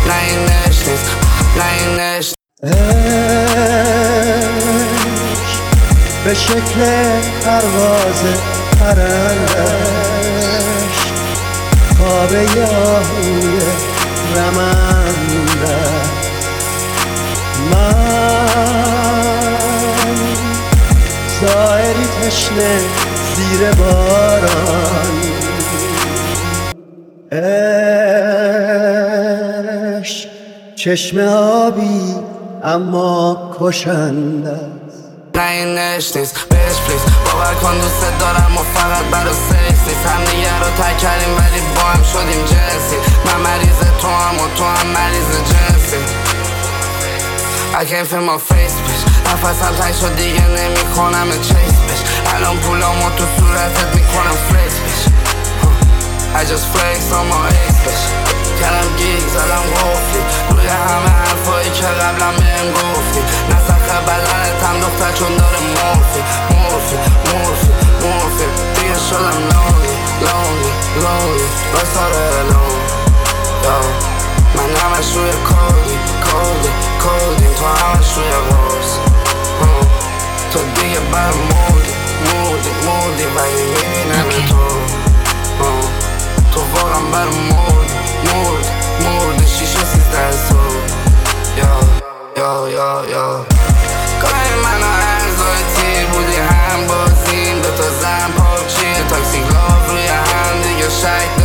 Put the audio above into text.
نه این عشق نیست، نه این عشق. به شکل پرواز پرندش خواب یاهوی رمنده، من زائری تشنه زیر باران. عشق چشم آبی اما کشنده است. نه این عشق نیست، بهش پلیز باور کن دوست دارم و فقط برا سکس نیست. هم دیگه رو ترک کردیم ولی با هم شدیم جنسی. من مریض تو هم و تو هم مریض جنسی. I can't feel my face bitch. نفسم تنگ شد دیگه نمی کنم چیس bitch. الان پولامو تو صورتت میکنم فلیکس bitch. I just flex on my ex bitch. کردم گیگ زدم گفتی روی همه حرفایی که قبلا بهم گفتی. نسخه بدنتم دختر چون داره مورفی مورفی مورفی مورفی. دیگه شدم لونلی لونلی لونلی بساره لون. من همش روی کودی کودی کودی تو همش روی غرص. تو دیگه بر مودی مودی مودی ولی میبینم تو. تو واقعا بر مودی مودی مودی 6 و 13 صبح. گاهی منو ارزای تیر بودی هم بازیم. 2 تا زن پاپچی تاکسی لاف روی هم دیگه شک